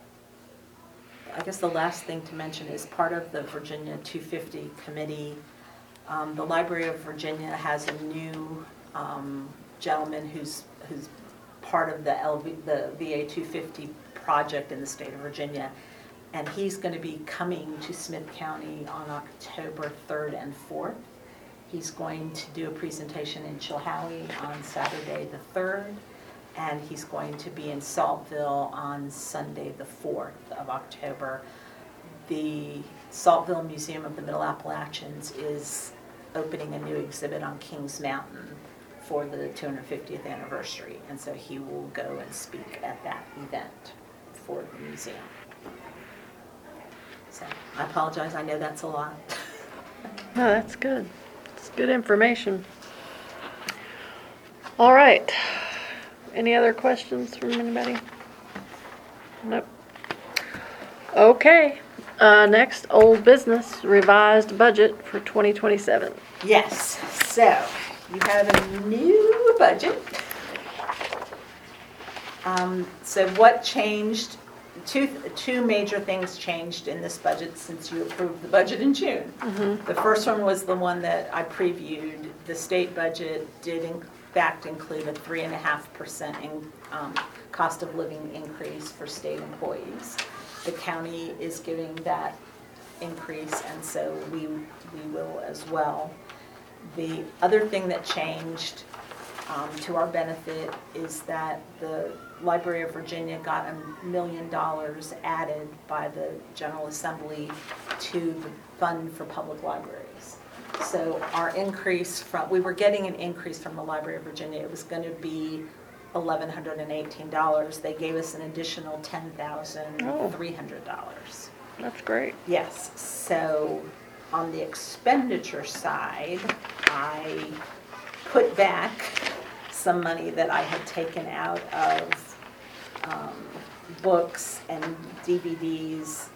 I guess the last thing to mention is part of the Virginia two fifty committee. Um, the Library of Virginia has a new um, gentleman who's who's part of the L V, the V A two fifty project in the state of Virginia, and he's going to be coming to Smith County on October third and fourth. He's going to do a presentation in Chilhowie on Saturday the third, and he's going to be in Saltville on Sunday the fourth of October. The Saltville Museum of the Middle Appalachians is opening a new exhibit on Kings Mountain for the two hundred fiftieth anniversary, and so he will go and speak at that event for the museum. So I apologize, I know that's a lot. No, that's good. It's good information. All right. Any other questions from anybody? Nope. Okay. Uh, next, old business, revised budget for twenty twenty-seven. Yes, so you have a new budget. Um, so what changed? Two, two major things changed in this budget since you approved the budget in June. Mm-hmm. The first one was the one that I previewed. The state budget did in fact include a three and a half percent in um, cost of living increase for state employees. The county is giving that increase, and so we we will as well. The other thing that changed um, to our benefit is that the Library of Virginia got a million dollars added by the General Assembly to the Fund for Public Libraries. So our increase from, we were getting an increase from the Library of Virginia. It was going to be eleven hundred eighteen dollars. They gave us an additional ten thousand three hundred dollars. Oh, that's great. Yes, so on the expenditure side, I put back some money that I had taken out of um, books and D V Ds.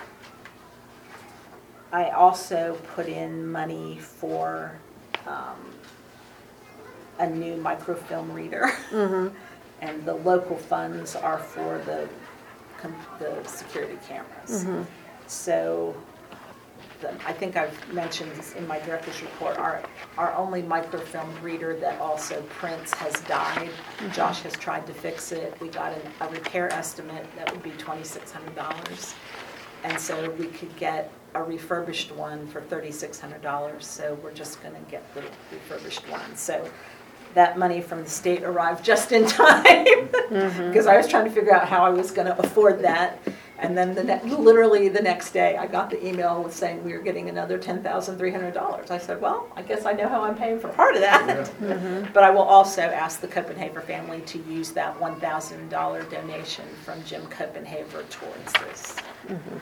I also put in money for um, a new microfilm reader. Mm-hmm. And the local funds are for the, com- the security cameras. Mm-hmm. So the, I think I've mentioned this in my director's report, our, our only microfilm reader that also prints has died. Mm-hmm. Josh has tried to fix it. We got an, a repair estimate that would be twenty-six hundred dollars. And so we could get a refurbished one for thirty-six hundred dollars. So we're just going to get the refurbished one. So that money from the state arrived just in time because Mm-hmm. I was trying to figure out how I was going to afford that. And then the ne- literally the next day, I got the email with saying we were getting another ten thousand three hundred dollars. I said, well, I guess I know how I'm paying for part of that. Yeah. Mm-hmm. But I will also ask the Copenhaver family to use that one thousand dollars donation from Jim Copenhaver towards this. Mm-hmm.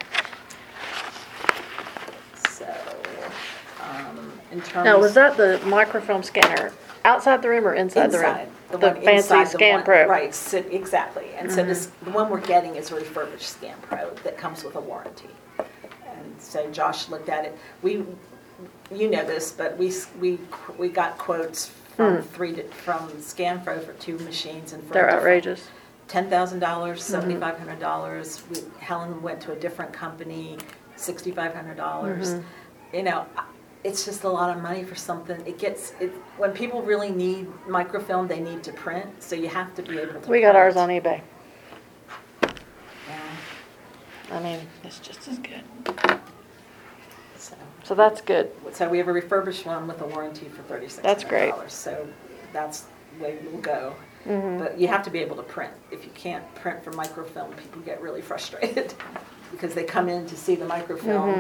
So, um, in terms. Now, was that the microfilm scanner outside the room or inside, the room? Inside, the The one fancy inside the Scan one- Pro. Right, so, exactly. And so Mhm. this, the one we're getting is a refurbished Scan Pro that comes with a warranty. And so Josh looked at it. We, you know this, but we, s- we, we got quotes from Hmm. three, di- from Scan Pro for two machines and for. They're different- outrageous. ten thousand dollars, Mm-hmm. seventy-five hundred dollars. We, Helen went to a different company, sixty-five hundred dollars. Mhm. You know, I- it's just a lot of money for something. It gets, it, when people really need microfilm, they need to print, so you have to be able to. We got ours print. on eBay. Yeah, I mean, it's just as good. so, So that's good. so we have a refurbished one with a warranty for thirty-six That's hundred great. dollars. So that's the way we'll go. Mhm. But you have to be able to print. If you can't print for microfilm, people get really frustrated because they come in to see the microfilm Mhm.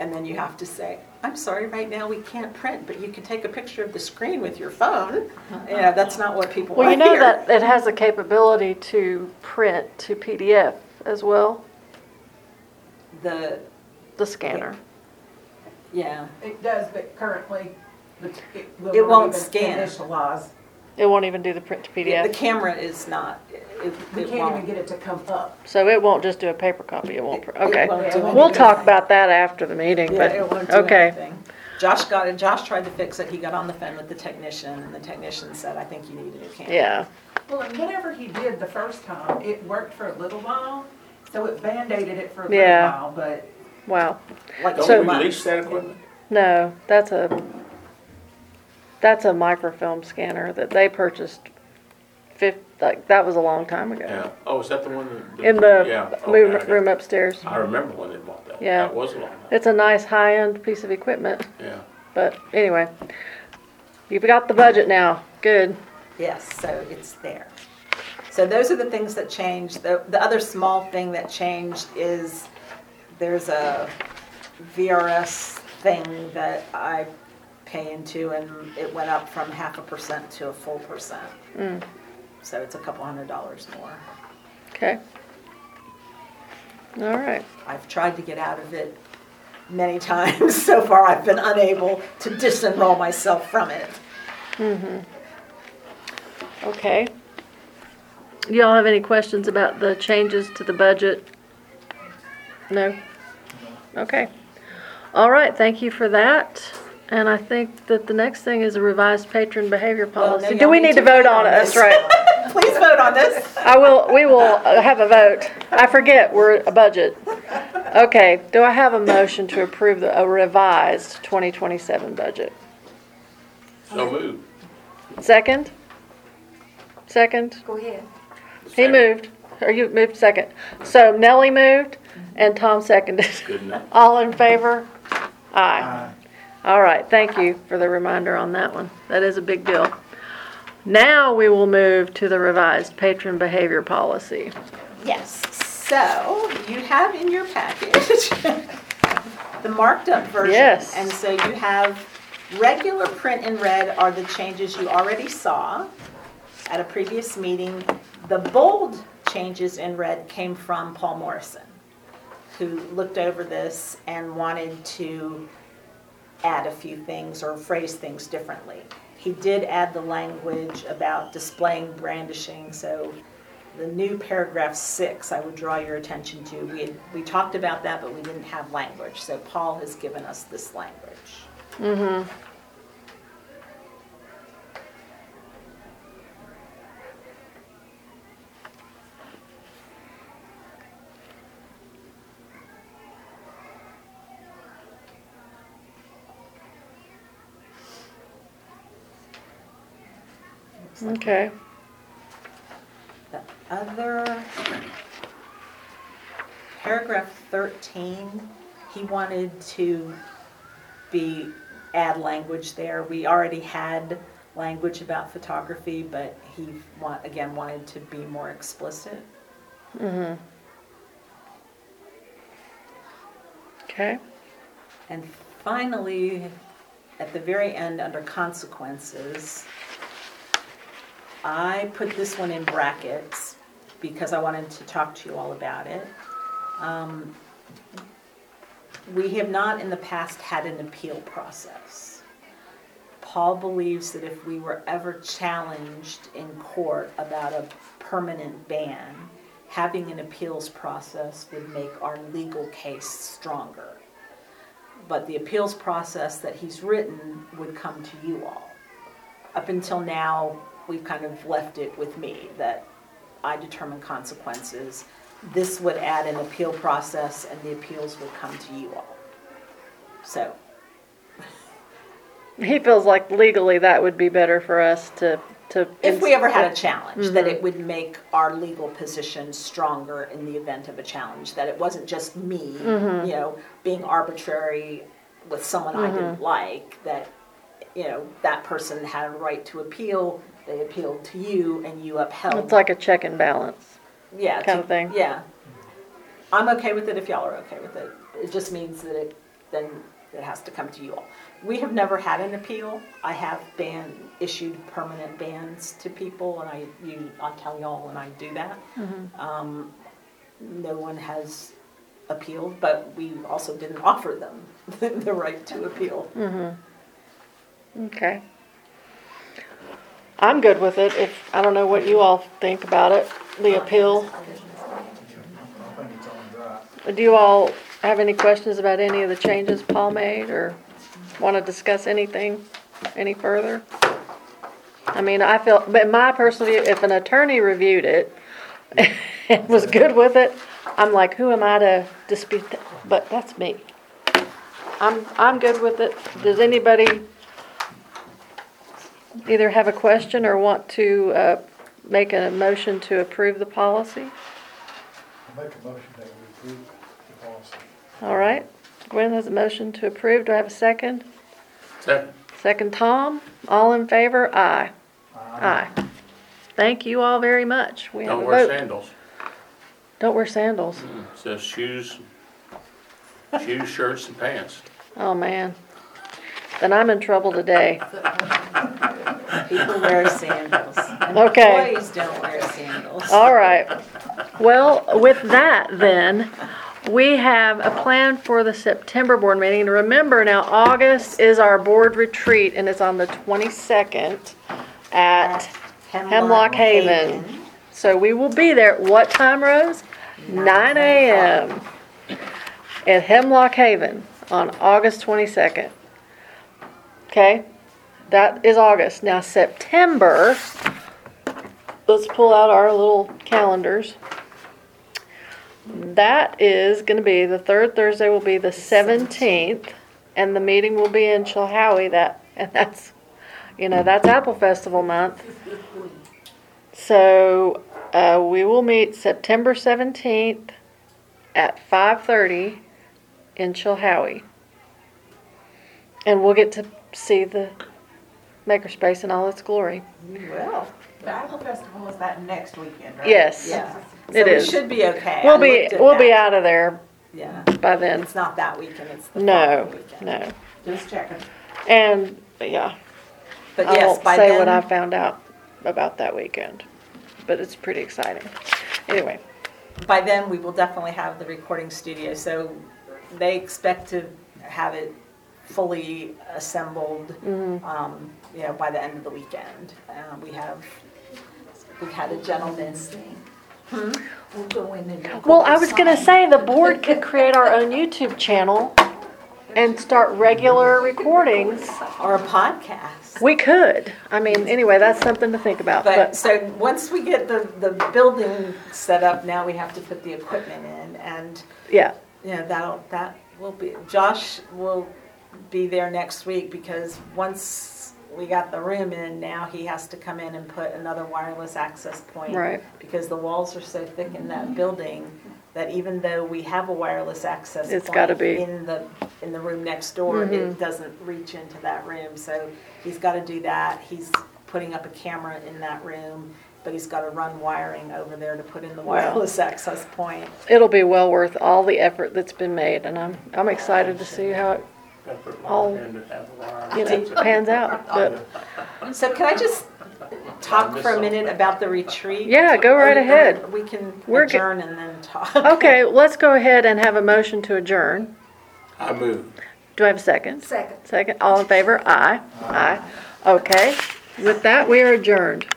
And then you have to say, I'm sorry, right now we can't print, but you can take a picture of the screen with your phone. You know, that's not what people Well, you want to know hear. that it has the capability to print to P D F as well, The, the scanner. yeah, It does, but currently, the- it will It won't even scan. initialize. It won't even do the print to P D the F. camera is not, it, We it can't even won't. get it to come up. So it won't just do a paper copy, it won't, pr- It okay. won't do We'll anything. talk about that after the meeting, Yeah, but, it won't do okay. anything. Josh got it, Josh tried to fix it, he got on the phone with the technician, and the technician said, I think you need a new camera. Yeah, Well, and whatever he did the first time, it worked for a little while, so it band-aided it for a little Yeah. while, but wow. Like Don't two we months. lease that equipment? No, that's a, that's a microfilm scanner that they purchased fif, like, that was a long time ago. Yeah. Oh, is that the one that? that- In the Yeah. Okay, room, I got it. room upstairs. I remember when they bought that. Yeah. That was a long time. It's a nice high-end piece of equipment, Yeah. but anyway. You've got the budget now, good. Yes, so it's there. So those are the things that changed. The, the other small thing that changed is there's a V R S thing that I pay into, and it went up from half a percent to a full percent. Mm, So it's a couple hundred dollars more. okay. All right. I've tried to get out of it many times. So far, I've been unable to disenroll myself from it. Mm-hmm. Okay. Y'all have any questions about the changes to the budget? No? Okay. All right, thank you for that. And I think that the next thing is a revised patron behavior Well, no, policy. Do y'all we need to vote on it? this. That's right. Please vote on this. I will, we will uh, have a vote. I forget, we're a budget. Okay, do I have a motion to approve the a revised twenty twenty-seven budget? So moved. Second? Second? Go ahead. He Second. moved, or you moved second. So Nellie moved and Tom seconded. Good enough. All in favor? Aye. Aye. All right, thank you for the reminder on that one. That is a big deal. Now we will move to the revised patron behavior policy. Yes, so you have in your package the marked up version. Yes. And so you have regular print in red are the changes you already saw at a previous meeting. The bold changes in red came from Paul Morrison, who looked over this and wanted to add a few things or phrase things differently. He did add the language about displaying brandishing, so the new paragraph six I would draw your attention to. We had, we talked about that, but we didn't have language, so Paul has given us this language. Mm-hmm. Okay. The other, paragraph thirteen, he wanted to be, add language there. We already had language about photography, but he want, again, wanted to be more explicit. Mm-hmm. Okay. And finally, at the very end, under consequences, I put this one in brackets because I wanted to talk to you all about it. Um, we have not in the past had an appeal process. Paul believes that if we were ever challenged in court about a permanent ban, having an appeals process would make our legal case stronger. But the appeals process that he's written would come to you all. Up until now, we've kind of left it with me, that I determine consequences. This would add an appeal process, and the appeals would come to you all. So, He feels like legally that would be better for us to, to. if we ever had a challenge, that Mhm. it would make our legal position stronger in the event of a challenge, that it wasn't just me, Mhm. you know, being arbitrary with someone I didn't like, that, you know, that person had a right to appeal, they appealed to you, and you upheld. It's like a check and balance. Yeah. kind to- of thing. Yeah. I'm okay with it if y'all are okay with it. It just means that it, then it has to come to you all. We have never had an appeal. I have ban, issued permanent bans to people, and I, you, I tell y'all when I do that. Um, no one has appealed, but we also didn't offer them the right to appeal. Okay. I'm good with it. If, I don't know what you all think about it, the appeal. I think it's on that. Do you all have any questions about any of the changes Paul made, or want to discuss anything any further? I mean, I feel, but in my personal view, if an attorney reviewed it and was good with it, I'm like, who am I to dispute that? But that's me. I'm, I'm good with it. Does anybody either have a question or want to uh, make a motion to approve the policy? I make a motion that we approve the policy. All right. Gwen has a motion to approve. Do I have a second? Second. Second, Tom. All in favor? Aye. Aye. Thank you all very much. We have Don't a wear vote. sandals. Don't wear sandals. It says shoes, shoes, shirts, and pants. Oh, man. Then I'm in trouble today. People wear sandals. Okay. Employees don't wear sandals. All right. Well, with that then, we have a plan for the September board meeting. And remember now, August is our board retreat, and it's on the twenty-second at Hemlock Haven. So we will be there. What time, Rose? nine a.m. at Hemlock Haven on August twenty-second. Okay? That is August. Now September, let's pull out our little calendars. That is going to be, the third Thursday will be the seventeenth, and the meeting will be in Chilhowie. That, and that's, you know, that's Apple Festival month. So uh, we will meet September seventeenth at five thirty in Chilhowie. And we'll get to see the Makerspace in all its glory. Well, The Apple Festival is that next weekend, right? Yes, yeah. it So is. we should be okay. We'll I be, looked at we'll be that. out of there Yeah. by then. It's not that weekend, it's the No, following weekend. no. Just checking. And, but yeah, But I yes, won't by say what I then, found out about that weekend, but it's pretty exciting. Anyway, by then, we will definitely have the recording studio, so they expect to have it fully assembled, Mm-hmm. um, you know, by the end of the weekend. Uh, we have, we've had a gentleman. We'll go in and. record well, I the was gonna sign. say the board could create our own YouTube channel and start regular recordings. Or a podcast. We could. I mean, anyway, that's something to think about, But, but, so, once we get the, the building set up, now we have to put the equipment in, and, yeah, you know, that'll, that will be, Josh will be there next week, because once we got the room in, now he has to come in and put another wireless access point. right. Because the walls are so thick in that building, that even though we have a wireless access It's point gotta be. in the, in the room next door, Mhm. it doesn't reach into that room. So he's gotta do that. He's putting up a camera in that room, but he's gotta run wiring over there to put in the wireless access point. It'll be well worth all the effort that's been made, and I'm, I'm excited to see how it, Gotta put my All- hand to have the wire. you know, pans out, but, So can I just talk for a minute about the retreat? yeah, go right ahead. We can We're g- adjourn and then talk. Okay, let's go ahead and have a motion to adjourn. I move. Do I have a second? Second. Second, all in favor? Aye. Aye. Okay, with that, we are adjourned.